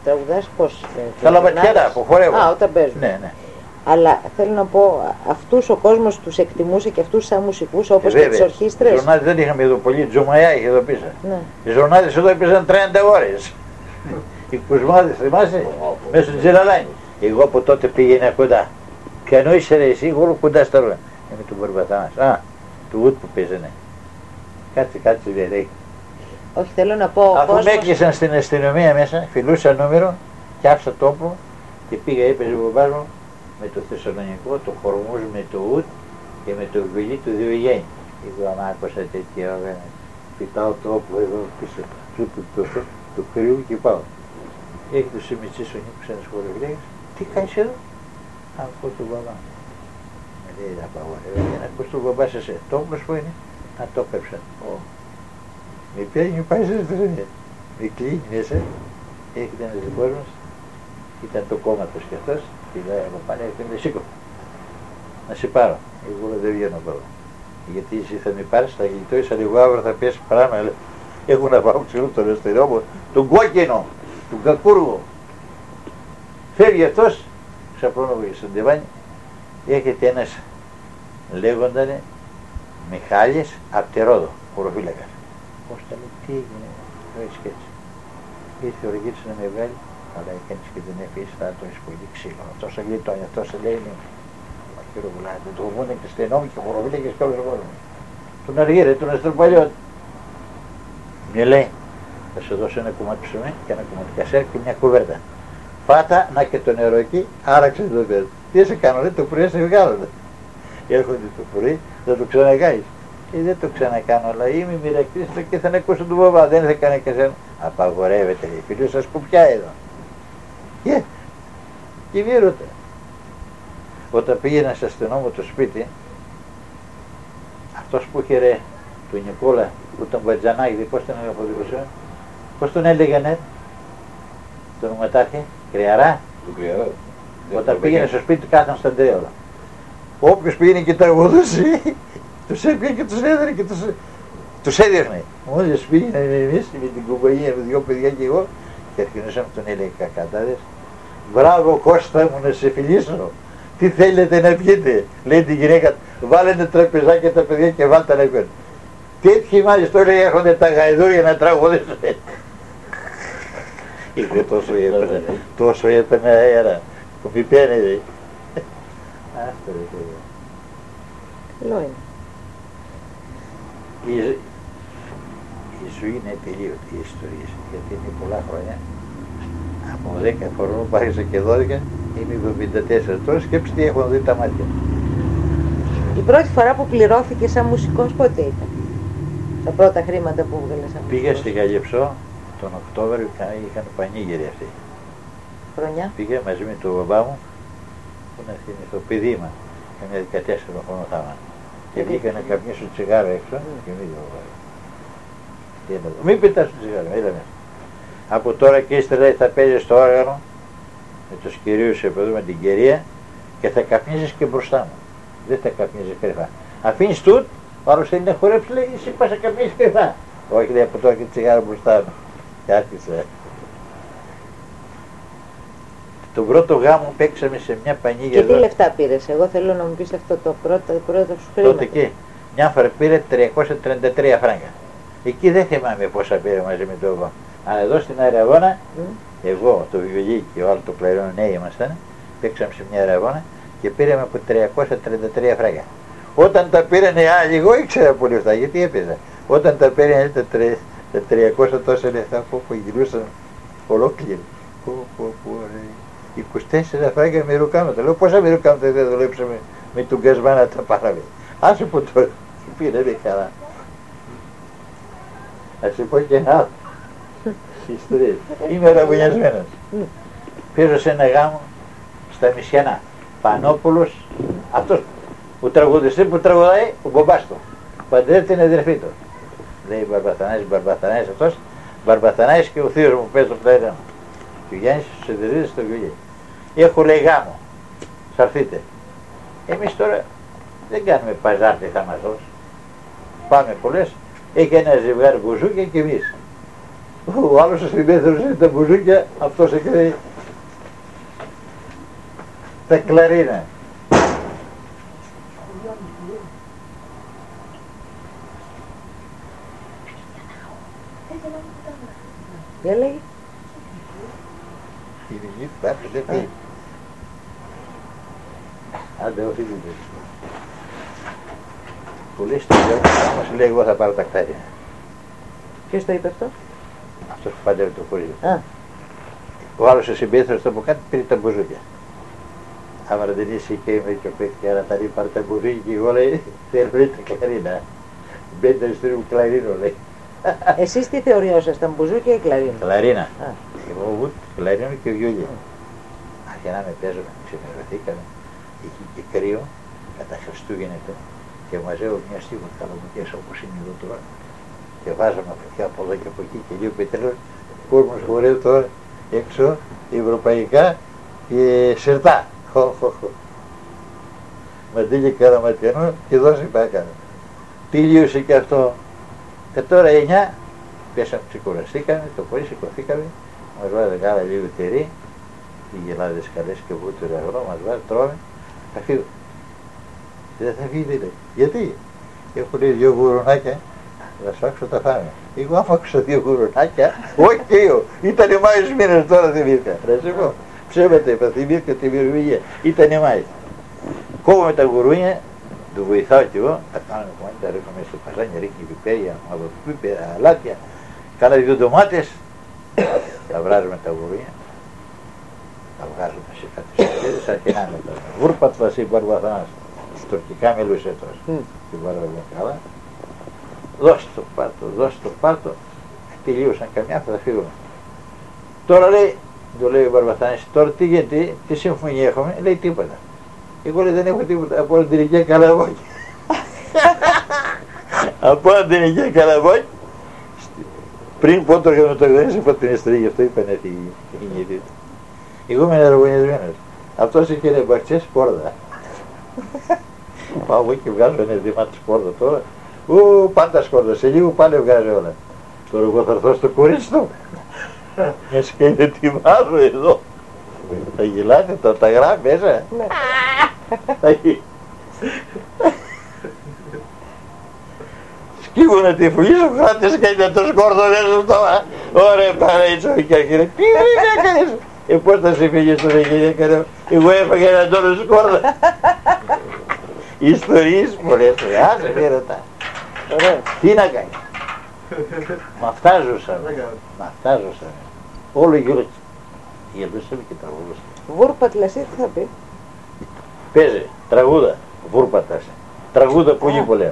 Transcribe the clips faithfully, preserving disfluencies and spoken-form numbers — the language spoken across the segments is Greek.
τραγουδάς πώς? Τα λαμπατιέρα που χορεύω. Α, όταν παίζουν. Ναι, ναι. Αλλά θέλω να πω, αυτούς ο κόσμος τους εκτιμούσε και αυτούς σαν μουσικούς, όπως ε, και τις ορχήστρες. Οι Ζωνάδες δεν είχαμε εδώ πολύ, Τζουμαία είχε εδώ πίσω. Ναι. Οι Ζωνάδες εδώ έπαιζαν τριάντα ώρες. Οι Κουσμάδες, θυμάσαι, μέσα στο Τζελαλάνι. Εγώ από τότε πήγαινα κοντά. Ποιανού είσαι ρε εσύ, εγώ κοντά στα ρόλα. Ε, με τον Μπαρμπαθανάς. Α, του Ουτ που παίζανε. Κάτσε, κάτσε, δεν λέει. Όχι, θέλω να πω. Αφού κόσμος... με έκλεισαν στην αστυνομία μέσα, φιλούσα νούμερο και άφησα τόπο και πήγα, έπαιζε ο μπαμπάς μου με το Θεσσαλονικό, το Χορμούζ, με το Ουτ και με το βιολί του Διογέννη. Εγώ άμα άκουσα τέτοια ώρα, πιτάω το όπλο εδώ πίσω του το, το, το, το κρύου και πάω. Έχει το Σιμιτσής ο Νίκος ένας χορηγλέγας, τι κάνεις εδώ? Ακούω τον μπαμπά. Με λέει να πάω, για να ακούς τον μπαμπά σας, το όπλος που είναι, να το έπεψαν. Με πιάνει πάει σε αστυνομία. Με κλείνει μέσα, έρχεται ένας δικός μας, ήταν το κόμμα τους κι αυτός, και λέει από πάνω έρχεται σήκω. Να σε πάρω. Εγώ δεν βγαίνω εδώ. Γιατί εσύ θα με πάρεις, θα γλιτώσεις, αλλά εγώ αύριο θα πιέσει πράγμα. Έχω να πάω ξύλο τον αστερό μου, τον κόκκινο, τον κακούργο. Φεύγει αυτός, ξαπλώνω στον τεβάνι, έρχεται ένας, λέγοντανε, Μιχάλης απ' τη Ρόδο, χωροφύλακας. Πώς τα λέει, τι έγινε, το έτσι και έτσι. Ήρθε ο Ρεγίτης να με βγάλει, αλλά έκανες και την έφυγες, θα το έχεις πολύ ξύλο. Αυτός θα γλιτώνει, αυτός θα λέει, είναι. Μα κύριο Βουλάνη, το βγούνε και στενόμοι και χωροφύλακες και όλος ο κόσμος. Τον Αργύρε, τον Αστροπαλιώτη. Мне λέει, θα σου δώσω ένα κομμάτι ψωμί και ένα κομμάτι κασέρ και μια κουβέρτα. Φάτα, να και το νερό εκεί, άραξε το παιδί. Τι σε κάνω, ρε, το πρωί σε βγάλονται. Έρχονται το πρωί, θα το ξανακάνεις. Και δεν το ξανακάνω, αλλά είμαι μοιρακτής και θα ακούσω τον μπαμπά, δεν θα κάνει κασέρ. Απαγορεύεται, λέει, φίλος σας που πια εδώ. Και, και μη ρώτα. Όταν πήγαινα στο στενό μου το σπίτι, αυτός που είχε ρε, του Νικόλα, που ήταν Μπατζανάκη, πώς τον έλεγα, πώς τον έλεγανε, τον οματάρχη, Κρυαρά. Του Κρυαρά. Όταν πήγαινε στο σπίτι του κάθαν στον τρέολο. Όποιος πήγαινε και τραγουδούσε, τους έπιανε και τους έδερε και τους, τους έδερνε. Μόλις πήγαινε εμείς με την κομπανία, με δυο παιδιά και εγώ, και αρχινούσαμε τον έλεγε κακατάδες. Μπράβο Κώστα μου να σε φιλήσω. Τι θέλετε να πιείτε, λέει την γυναίκα, βάλετε τραπεζάκια τα παιδιά και βάλτε να πιούν. Τέτοιοι μάλιστα όλοι έρχονται τα γαϊδούρια να τραγουδήσουν. Είχε τόσο έπαιρνε, τόσο έπαιρνε αέρα, που μη παίρνει. Αυτό ρε παιδιά. Καλό είναι. Η, η ζωή είναι ατελείωτη, οι ιστορίες, γιατί είναι πολλά χρόνια. Από δέκα χρονών πάρχισα και δώδεκα, είμαι εβδομήντα τέσσερα. Τώρα σκέψτε τι έχουν δει τα μάτια. Η πρώτη φορά που πληρώθηκε σαν μουσικός πότε ήταν? Τα πρώτα χρήματα που έβγαλε σαν μουσικός. Πήγα στη Γαλιεψό τον Οκτώβριο, είχαν πανήγυροι αυτοί. Χρονιά. Πήγα μαζί με τον μπαμπά μου, που να θυμηθώ, παιδί μας, καμιά δεκατέσσερα χρόνο θα ήμουν. Και βγήκα να καπνίσω τσιγάρο έξω και μη δω. Μην πετάς το τσιγάρο, έλα μέσα. Από τώρα και ύστερα θα παίζεις στο όργανο με τους κυρίους εδώ με την κυρία και θα καπνίζεις και μπροστά μου. Δεν θα καπνίζεις κρυφά. Αφήνεις τούτ, ο άλλος θέλει να χορέψει, λέει εσύ πας να καπνίζεις κρυφά. Όχι, λέει από τώρα και τσιγάρο μπροστά μου. Και άρχισε. Τον πρώτο γάμο παίξαμε σε μια πανίγια. Και τι λεφτά πήρες? Εγώ θέλω να μου πεις αυτό το πρώτο, το πρώτο σου χρήμα. Τότε εκεί, μια φορά πήρε τριακόσια τριάντα τρία φράγκα. Εκεί δεν θυμάμαι πόσα πήρε μαζί με τον εγώ. Αλλά εδώ στην Αραγώνα, mm. εγώ, το βιολί και ο άλλο το κλαρίνο νέοι ήμασταν, παίξαμε σε μια Αραγώνα και πήραμε από τριακόσια τριάντα τρία φράγκα. Όταν τα πήρανε άλλοι, εγώ ήξερα πολύ αυτά, γιατί έπαιζα. Όταν τα πήρανε τα, τρι, τα τριακόσια τόσα λεφτά που, που γυρούσαν ολόκληροι. Πω, πω, πω, είκοσι τέσσερα φράγκα με ρουκάματα. Λέω πόσα με ρουκάματα δεν δουλέψαμε με τον Κασμά να τα πάραμε. Άσε που το πήρε με χαρά. Ας σου πω και ένα άλλο. Ιστορίες. Είμαι ραβουνιασμένος. Πήρω σε ένα γάμο στα Μισιανά. Πανόπουλος, αυτός που τραγουδιστή που τραγουδάει, ο μπαμπάς του. Παντρεύεται την αδερφή του. Λέει Μπαρμπαθανάης, Μπαρμπαθανάης αυτός. Μπαρμπαθανάης και ο θείος μου παίζει το πλάι. Και ο Γιάννης στους εντρίζεις στο βιολί. Έχω λέει γάμο. Σ' αρθείτε. Εμείς τώρα δεν κάνουμε παζάρτι θα μας δώσει. Πάμε πολλές. Έχει ένα ζευγάρι μπουζούκια και εμείς. Ο άλλος ο συμπέθερος είναι τα μπουζούκια, αυτός έκανε τα κλαρίνα. Τι έλεγε? Η δική του δεν πει. Άντε όχι δεν πει. Που λέει στο γιο, όμως λέει εγώ θα πάρω τα κτάρια. Ποιος το είπε αυτό? Αυτός που πάντευε το χωρίο. Α, Ο άλλος ο συμπέθερος το από κάτω πήρε τα μπουζούκια. Άμα δεν είσαι και είμαι και ο παίχτη, άρα θα λέει πάρε τα μπουζούκια και εγώ λέει θέλω λέει τα κλαρίνα. Μπαίνετε στο μου κλαρίνο λέει. εσείς τι θεωριόσασταν, μπουζούκια ή κλαρίνα? Κλαρίνα. Α, Εγώ ούτε κλαρίνο και βιολί. Αρχινάμε παίζουμε, ξενερωθήκαμε. Εκεί και κρύο, κατά Χριστούγεννα και μαζεύω μια στίχο καλομουκές όπως είναι εδώ τώρα. Και βάζαμε φωτιά από εδώ και από εκεί και λίγο πετρέλαιο. Κόσμος χορεύει τώρα έξω, ευρωπαϊκά και σερτά. Χω, χω, χω. Μαντήλια Καραματιανού και δώσει πάκανα. Τελείωσε και αυτό. Και τώρα εννιά πέσαμε, ξεκουραστήκαμε, το πρωί σηκωθήκαμε, μας βάζει γάλα λίγο τυρί, οι γελάδες καλές και βούτυρο αγρό, μας βάζει, τρώμε, θα φύγω. Δεν θα φύγει λέει. Γιατί? Έχω λέει δυο γουρουνάκια, θα σφάξω τα φάμε. Εγώ άμα άκουσα δύο γουρουνάκια, όχι και εγώ, ήταν Μάιος μήνες τώρα θυμήθηκα. Ρε σε πω, ψέματα είπα, θυμήθηκα τη μυρωμηνία, ήταν Μάιος. Κόβουμε τα γουρούνια, του βοηθάω κι εγώ, τα κάνουμε κομμάτι, τα ρίχνω μέσα στο καζάνι, ρίχνει πιπέρια, μαυροπίπερα, αλάτια, κάνα δύο ντομάτες, τα βράζουμε τα γουρούνια, τα βγάζουμε σε κάτι σοκέρες, αρχινάμε τα βούρπατλα σε Μπαρβαθανάς, τουρκικά μιλούσε τώρα, την Μπαρβαθανά καλά, δώσ' το πάρτο, δώσ' το πάρτο, τελείωσαν καμιά, θα φύγουμε. Τώρα λέει, του λέει ο Μπαρβαθανάς, τώρα τι γίνεται, τι συμφωνία έχουμε, λέει τίποτα. Εγώ λέει δεν έχω τίποτα από την ηλικία Καλαβόκη. Από την ηλικία Καλαβόκη. Πριν πω το γραμματογραφές από την ιστορία, γι' αυτό είπανε τι γίνεται. Εγώ είμαι αερογονιασμένος. Αυτός είχε ένα μπαξές πόρτα. Πάω εγώ και βγάζω ένα δήμα της πόρτα τώρα. Ου, πάντα σκόρδα, σε λίγο πάλι βγάζει όλα. Τώρα εγώ θα έρθω στο κορίτσι του. Μια σκένε τι βάζω εδώ. Θα γελάτε, το τα γράφει μέσα. Σκύβουνε τη φουλή σου κράτες και είναι το σκόρδο μέσα τώρα. Ωραία παρέιτσο και αρχίνε. Τι έκανες? Ε πώς θα σε φύγεις τώρα γυναίκα? Εγώ έφαγα έναν τόνο σκόρδο. Ιστορίες πολλές. Άσε μη ρωτά. Τι να κάνει? Μ' αυτά ζούσαμε. Μ' αυτά ζούσαμε. Όλο γύρω γελούσαμε και τραγουδούσαμε. βούρπατλασί τι θα πει? Παίζει, τραγούδα, βούρπατας. Τραγούδα πολύ πολλά.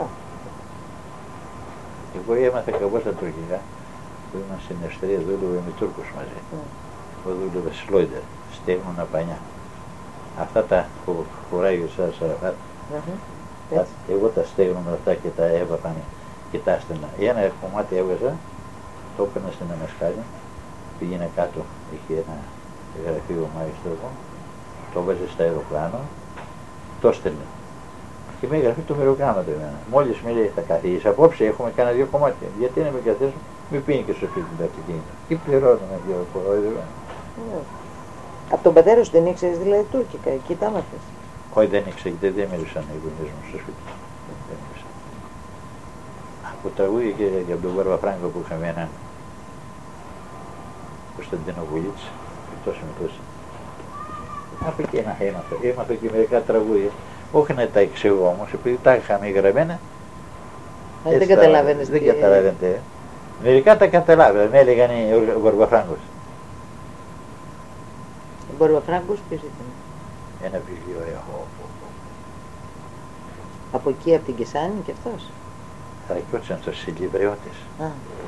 Εγώ έμαθα κάπως τα τουρκικά, που ήμουν στην Αυστρία, δούλευε με Τούρκους μαζί. Εγώ δούλευε σλόιντερ, στέγνωνα πανιά. Αυτά τα που χωράει ο Σαραφάτ, εγώ τα στέγνωνα αυτά και τα έβαπα και τα άστενα. Ένα κομμάτι έβγαζα, το έπαιρνα στην Αμασκάλη, πήγαινε κάτω, είχε ένα γραφείο μαεστρικό, το έβαζε στο αεροπλάνο, το στέλνε. Και με έγραφε το μεροκάματο εμένα. Μόλις με λέει θα καθίσεις απόψε, έχουμε κάνα δύο κομμάτια. Γιατί να με καθέσω, μη πίνει και στο σπίτι του αυτοκίνητο. Και πληρώνουμε δύο κορόιδευα. Από τον πατέρα σου δεν ήξερες δηλαδή τουρκικά, εκεί τα μάθες? Όχι δεν ήξερα, γιατί δεν μίλησαν οι γονείς μου στο σπίτι. Δεν μίλησαν. Από τραγούδια και από τον Βαρβαφράγκο που είχαμε έναν Κωνσταντίνο Βουλίτς, εκτός με τόσο. Από εκεί ένα έμαθα. Έμαθα και μερικά τραγούδια. Όχι να τα εξηγώ όμως, επειδή τα είχαμε γραμμένα. Δεν καταλαβαίνεις. Δεν καταλαβαίνετε. Μερικά τα καταλάβαινα, με έλεγαν ο Βαρβαφράγκος. Ο Βαρβαφράγκος ποιος ήταν? Ένα βιβλίο έχω. Από εκεί, από την Κεσάνη και αυτός? Ρακιότσαν στους συλληβριώτες. Α,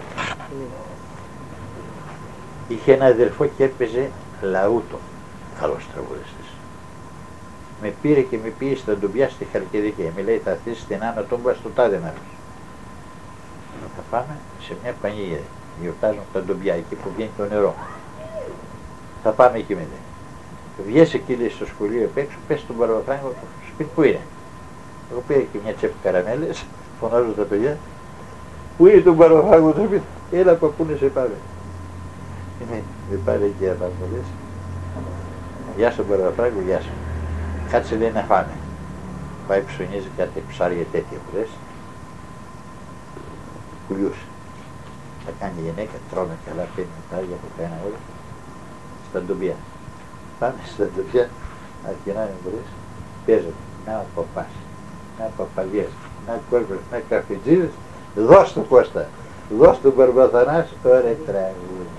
είχε ένα αδερφό και έπαιζε λαούτο, καλός τραγουδιστής. Με πήρε και με πήγε στα ντουμπιά στη Χαλκιδική. Μου λέει θα έρθεις στην Άνω Τούμπα στο τάδε μέρος. Θα πάμε σε μια πανηγύρια. Γιορτάζουν τα ντουμπιά εκεί που βγαίνει το νερό. Θα πάμε εκεί με λέει. Βγες εκεί λέει στο σχολείο απ' έξω, πες στον Βαρβαφράγκο το σπίτι που είναι. Εγώ πήρα και μια τσέπη καραμέλες, φωνάζω τα παιδιά. Πού είναι τον Βαρβαφράγκο το σπίτι? Έλα παππού να σε πάμε. Ναι, με πάρε εκεί απαντολές. Γεια σου Μπαρβαφράγκο, γεια σου. Κάτσε λέει να φάμε. Πάει ψωνίζει κάτι ψάρια τέτοια που λες. Κουλιούς. Θα κάνει η γυναίκα, τρώνε καλά, παίρνει ψάρια από το ένα όλο. Στα ντομπιά. Πάμε στα ντομπιά, αρχινάνε που λες. Παίζουν. Να παπάς, να παπαλιές, να κόλπες, να καφετζίδες. Δώσ' του Κώστα, δώσ' του Μπαρμπαθανάς, ωραία τραγούδι.